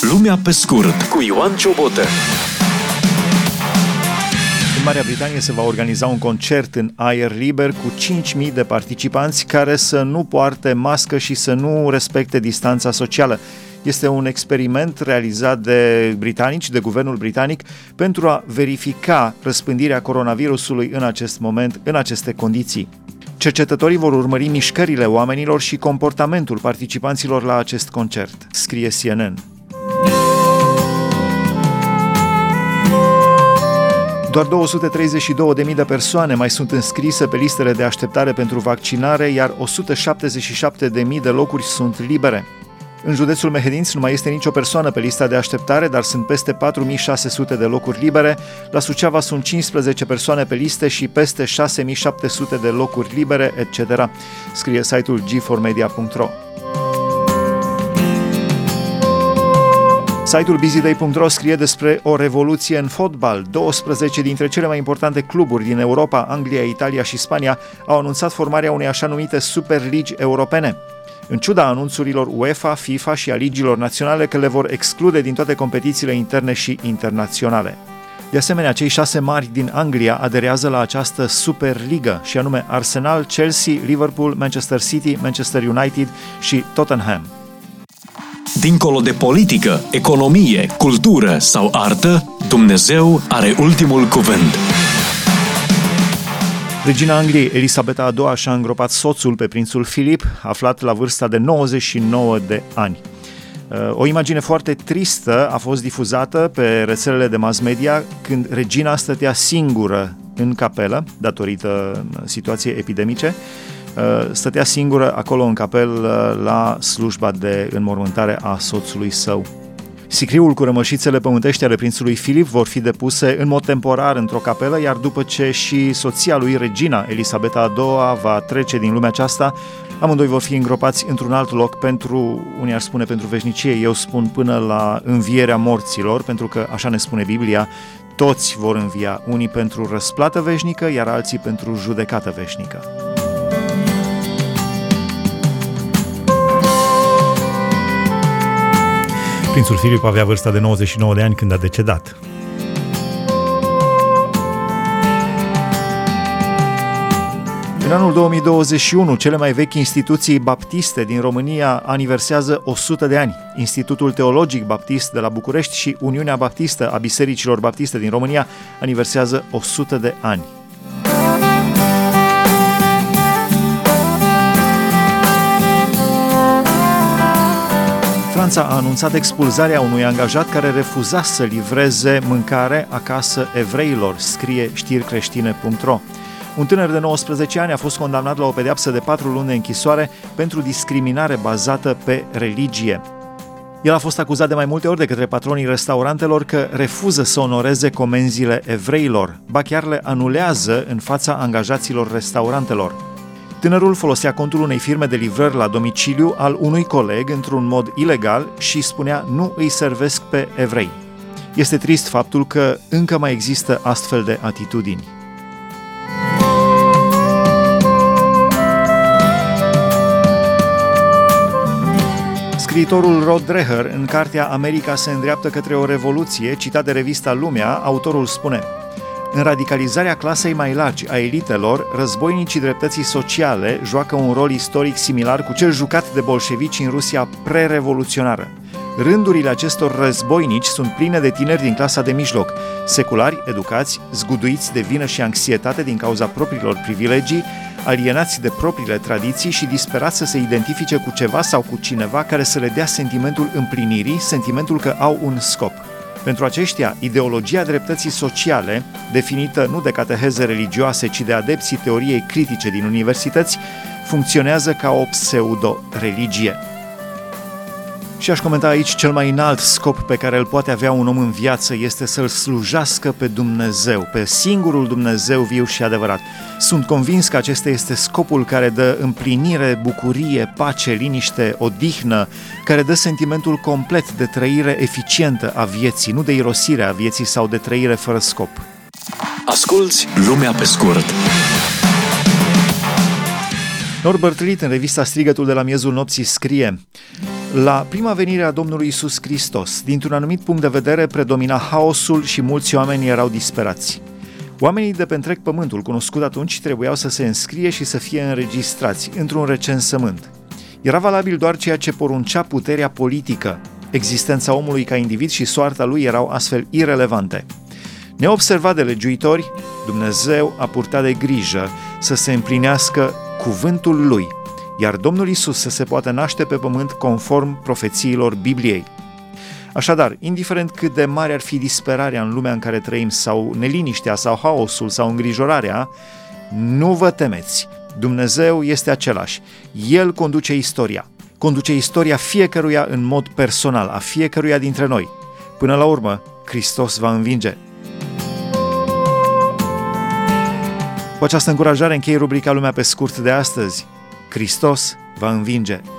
Lumea pe scurt cu Ioan Ciobotă. În Marea Britanie se va organiza un concert în aer liber cu 5.000 de participanți care să nu poarte mască și să nu respecte distanța socială. Este un experiment realizat de britanici, de guvernul britanic, pentru a verifica răspândirea coronavirusului în acest moment, în aceste condiții. Cercetătorii vor urmări mișcările oamenilor și comportamentul participanților la acest concert, scrie CNN. Doar 232.000 de persoane mai sunt înscrise pe listele de așteptare pentru vaccinare, iar 177.000 de locuri sunt libere. În județul Mehedinți nu mai este nicio persoană pe lista de așteptare, dar sunt peste 4.600 de locuri libere. La Suceava sunt 15 persoane pe liste și peste 6.700 de locuri libere, etc., scrie site-ul g4media.ro. Site-ul busyday.ro scrie despre o revoluție în fotbal. 12 dintre cele mai importante cluburi din Europa, Anglia, Italia și Spania au anunțat formarea unei așa numite Superligi europene. În ciuda anunțurilor UEFA, FIFA și a ligilor naționale că le vor exclude din toate competițiile interne și internaționale. De asemenea, cei 6 mari din Anglia aderează la această Superligă, și anume Arsenal, Chelsea, Liverpool, Manchester City, Manchester United și Tottenham. Dincolo de politică, economie, cultură sau artă, Dumnezeu are ultimul cuvânt. Regina Angliei, Elisabeta a II, și-a îngropat soțul pe prințul Filip, aflat la vârsta de 99 de ani. O imagine foarte tristă a fost difuzată pe rețelele de mass media când regina stătea singură în capelă, datorită situației epidemice. Stătea singură acolo în capelă la slujba de înmormântare a soțului său. Sicriul cu rămășițele pământești ale prințului Filip vor fi depuse în mod temporar într-o capelă, iar după ce și soția lui, regina Elisabeta a II, va trece din lumea aceasta, amândoi vor fi îngropați într-un alt loc pentru, unii ar spune pentru veșnicie, eu spun până la învierea morților, pentru că, așa ne spune Biblia, toți vor învia, unii pentru răsplată veșnică, iar alții pentru judecată veșnică. Prințul Filip avea vârsta de 99 de ani când a decedat. În anul 2021, cele mai vechi instituții baptiste din România aniversează 100 de ani. Institutul Teologic Baptist de la București și Uniunea Baptistă a Bisericilor Baptiste din România aniversează 100 de ani. Franța a anunțat expulzarea unui angajat care refuza să livreze mâncare acasă evreilor, scrie știricreștine.ro. Un tânăr de 19 ani a fost condamnat la o pedeapsă de 4 luni de închisoare pentru discriminare bazată pe religie. El a fost acuzat de mai multe ori de către patronii restaurantelor că refuză să onoreze comenzile evreilor, ba chiar le anulează în fața angajaților restaurantelor. Tânărul folosea contul unei firme de livrări la domiciliu al unui coleg într-un mod ilegal și spunea nu îi servesc pe evrei. Este trist faptul că încă mai există astfel de atitudini. Scriitorul Rod Dreher, în cartea America se îndreaptă către o revoluție, citat de revista Lumea, autorul spune: în radicalizarea clasei mai largi a elitelor, războinicii dreptății sociale joacă un rol istoric similar cu cel jucat de bolșevici în Rusia pre-revoluționară. Rândurile acestor războinici sunt pline de tineri din clasa de mijloc, seculari, educați, zguduiți de vină și anxietate din cauza propriilor privilegii, alienați de propriile tradiții și disperați să se identifice cu ceva sau cu cineva care să le dea sentimentul împlinirii, sentimentul că au un scop. Pentru aceștia, ideologia dreptății sociale, definită nu de cateheze religioase, ci de adepții teoriei critice din universități, funcționează ca o pseudo-religie. Și aș comenta aici, cel mai înalt scop pe care îl poate avea un om în viață este să-L slujească pe Dumnezeu, pe singurul Dumnezeu viu și adevărat. Sunt convins că acesta este scopul care dă împlinire, bucurie, pace, liniște, odihnă, care dă sentimentul complet de trăire eficientă a vieții, nu de irosire a vieții sau de trăire fără scop. Asculți Lumea pe scurt. Norbert Litt, în revista Strigătul de la miezul nopții, scrie: La prima venire a Domnului Iisus Hristos, dintr-un anumit punct de vedere, predomina haosul și mulți oameni erau disperați. Oamenii de pe întreg pământul, cunoscut atunci, trebuiau să se înscrie și să fie înregistrați într-un recensământ. Era valabil doar ceea ce poruncea puterea politică. Existența omului ca individ și soarta lui erau astfel irelevante. Neobservat de legiuitori, Dumnezeu a purtat de grijă să se împlinească cuvântul lui, iar Domnul Iisus să se poată naște pe pământ conform profețiilor Bibliei. Așadar, indiferent cât de mare ar fi disperarea în lumea în care trăim, sau neliniștea, sau haosul, sau îngrijorarea, nu vă temeți. Dumnezeu este același. El conduce istoria fiecăruia în mod personal, a fiecăruia dintre noi. Până la urmă, Hristos va învinge. Cu această încurajare închei rubrica Lumea pe scurt de astăzi. Hristos va învinge.